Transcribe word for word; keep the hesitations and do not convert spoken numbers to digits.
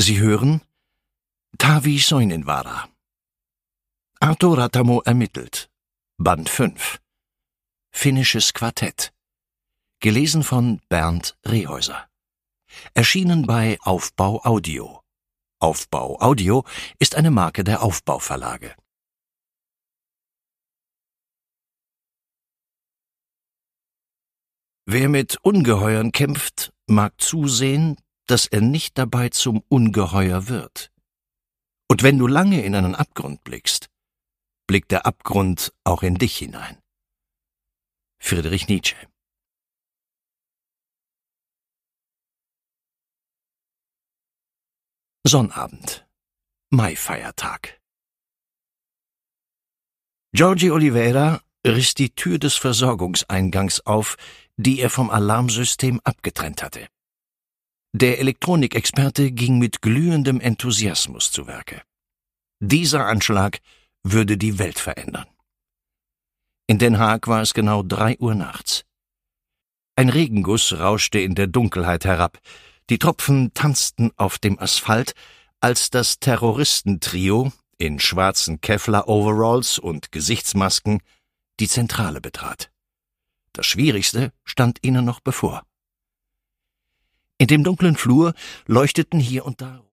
Sie hören Tavi Soininvaara. Arto Rattamo ermittelt. Band fünf. Finnisches Quartett. Gelesen von Bernd Rehäuser. Erschienen bei Aufbau Audio. Aufbau Audio ist eine Marke der Aufbau Verlage. Wer mit Ungeheuern kämpft, mag zusehen, dass er nicht dabei zum Ungeheuer wird. Und wenn du lange in einen Abgrund blickst, blickt der Abgrund auch in dich hinein. Friedrich Nietzsche. Sonnabend. Maifeiertag. Jorge Oliveira riss die Tür des Versorgungseingangs auf, die er vom Alarmsystem abgetrennt hatte. Der Elektronikexperte ging mit glühendem Enthusiasmus zu Werke. Dieser Anschlag würde die Welt verändern. In Den Haag war es genau drei Uhr nachts. Ein Regenguss rauschte in der Dunkelheit herab. Die Tropfen tanzten auf dem Asphalt, als das Terroristentrio in schwarzen Kevlar-Overalls und Gesichtsmasken die Zentrale betrat. Das Schwierigste stand ihnen noch bevor. In dem dunklen Flur leuchteten hier und da